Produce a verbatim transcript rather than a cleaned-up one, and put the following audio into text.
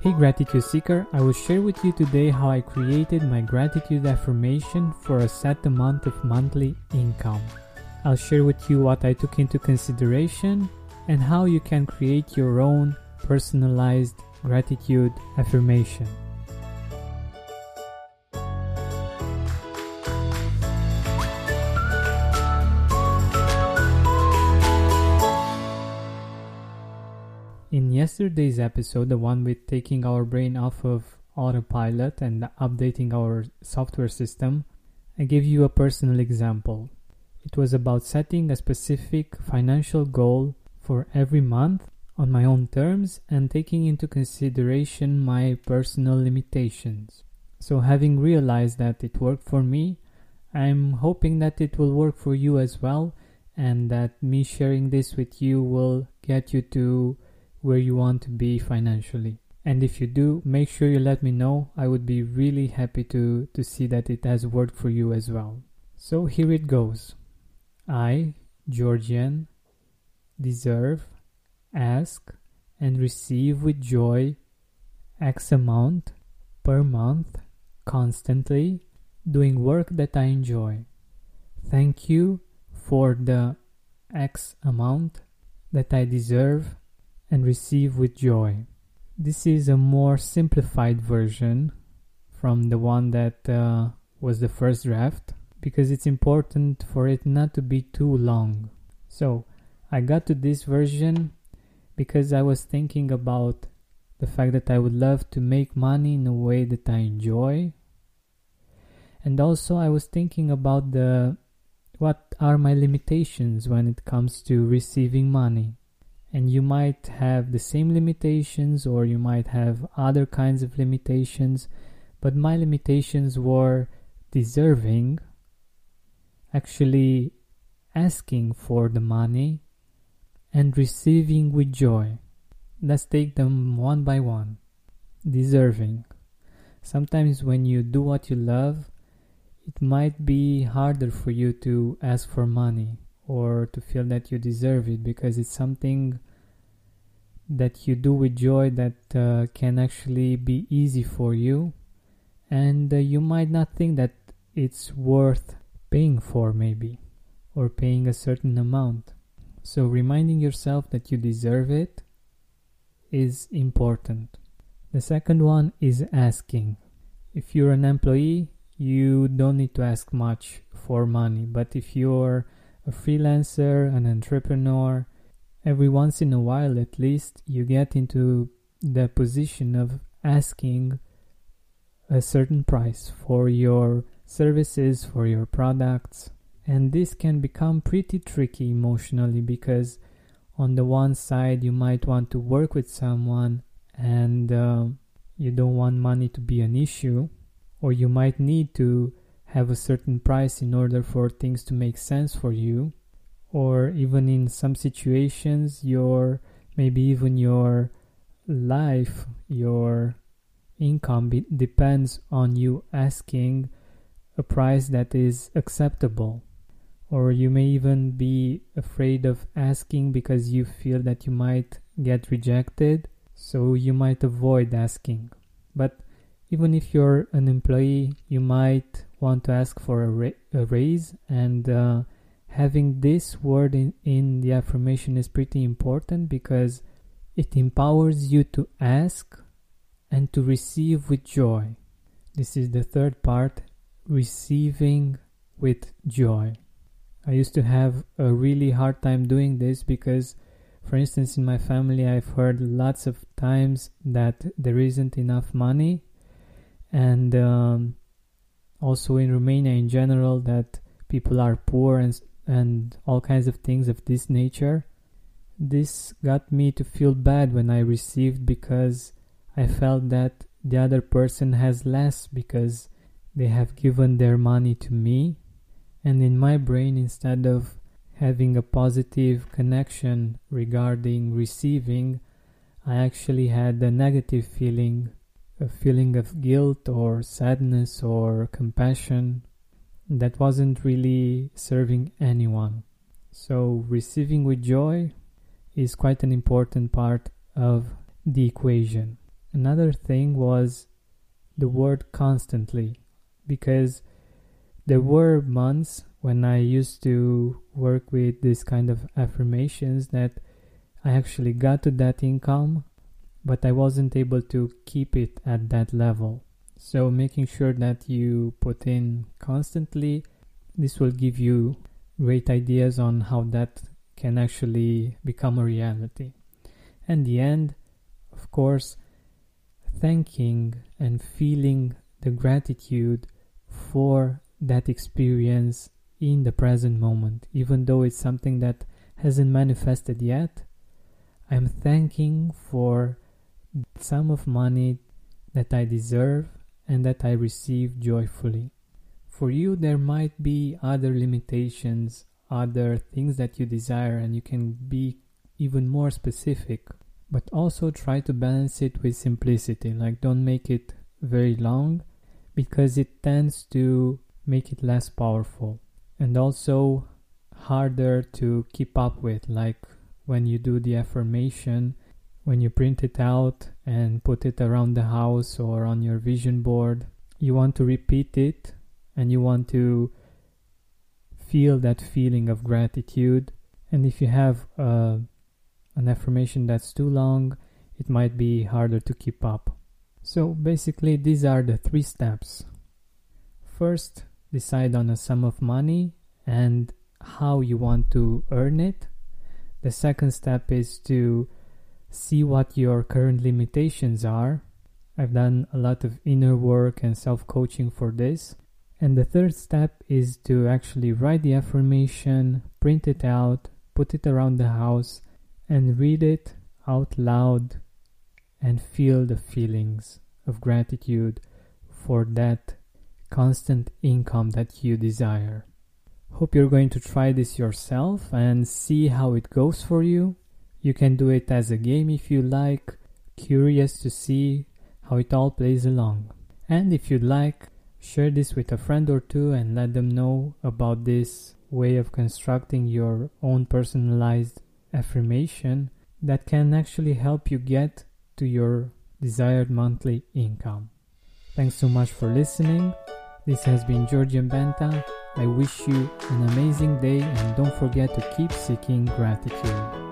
Hey Gratitude Seeker, I will share with you today how I created my gratitude affirmation for a set amount of monthly income. I'll share with you what I took into consideration and how you can create your own personalized gratitude affirmation. In yesterday's episode, the one with taking our brain off of autopilot and updating our software system, I gave you a personal example. It was about setting a specific financial goal for every month on my own terms and taking into consideration my personal limitations. So having realized that it worked for me, I'm hoping that it will work for you as well, and that me sharing this with you will get you to where you want to be financially. And if you do, make sure you let me know. I would be really happy to, to see that it has worked for you as well. So here it goes. I, Georgian, deserve, ask, and receive with joy X amount per month, constantly, doing work that I enjoy. Thank you for the X amount that I deserve and receive with joy. This is a more simplified version from the one that uh, was the first draft, because it's important for it not to be too long. So I got to this version because I was thinking about the fact that I would love to make money in a way that I enjoy, and also I was thinking about the what are my limitations when it comes to receiving money. And you might have the same limitations, or you might have other kinds of limitations, but my limitations were deserving, actually asking for the money, and receiving with joy. Let's take them one by one. Deserving. Sometimes when you do what you love, it might be harder for you to ask for money or to feel that you deserve it, because it's something that you do with joy that uh, can actually be easy for you, and uh, you might not think that it's worth paying for, maybe, or paying a certain amount. So reminding yourself that you deserve it is important. The second one is asking. If you're an employee, you don't need to ask much for money, but if you're a freelancer, an entrepreneur, every once in a while at least, you get into the position of asking a certain price for your services, for your products. And this can become pretty tricky emotionally, because on the one side you might want to work with someone and uh, you don't want money to be an issue, or you might need to have a certain price in order for things to make sense for you, or even in some situations your maybe even your life, your income be- depends on you asking a price that is acceptable. Or you may even be afraid of asking because you feel that you might get rejected, so you might avoid asking. But even if you're an employee, you might want to ask for a, ra- a raise, and uh, having this word in, in the affirmation is pretty important, because it empowers you to ask and to receive with joy. This is the third part, receiving with joy. I used to have a really hard time doing this because, for instance, in my family, I've heard lots of times that there isn't enough money, and um, also in Romania in general, that people are poor and and all kinds of things of this nature. This got me to feel bad when I received, because I felt that the other person has less because they have given their money to me. And in my brain, instead of having a positive connection regarding receiving, I actually had a negative feeling, a feeling of guilt or sadness or compassion that wasn't really serving anyone. So receiving with joy is quite an important part of the equation. Another thing was the word constantly, because there were months when I used to work with this kind of affirmations that I actually got to that income, but I wasn't able to keep it at that level. So making sure that you put in constantly, this will give you great ideas on how that can actually become a reality. And the end, of course, thanking and feeling the gratitude for that experience in the present moment, even though it's something that hasn't manifested yet. I'm thanking for the sum of money that I deserve and that I receive joyfully. For you, there might be other limitations, other things that you desire, and you can be even more specific, but also try to balance it with simplicity. Like, don't make it very long, because it tends to make it less powerful and also harder to keep up with. Like when you do the affirmation, when you print it out and put it around the house or on your vision board, you want to repeat it and you want to feel that feeling of gratitude. And if you have uh, an affirmation that's too long, it might be harder to keep up. So basically, these are the three steps. First, decide on a sum of money and how you want to earn it. The second step is to see what your current limitations are. I've done a lot of inner work and self-coaching for this. And the third step is to actually write the affirmation, print it out, put it around the house, and read it out loud and feel the feelings of gratitude for that constant income that you desire. Hope you're going to try this yourself and see how it goes for you. You can do it as a game if you like, curious to see how it all plays along. And if you'd like, share this with a friend or two and let them know about this way of constructing your own personalized affirmation that can actually help you get to your desired monthly income. Thanks so much for listening. This has been Georgian Benta. I wish you an amazing day and don't forget to keep seeking gratitude.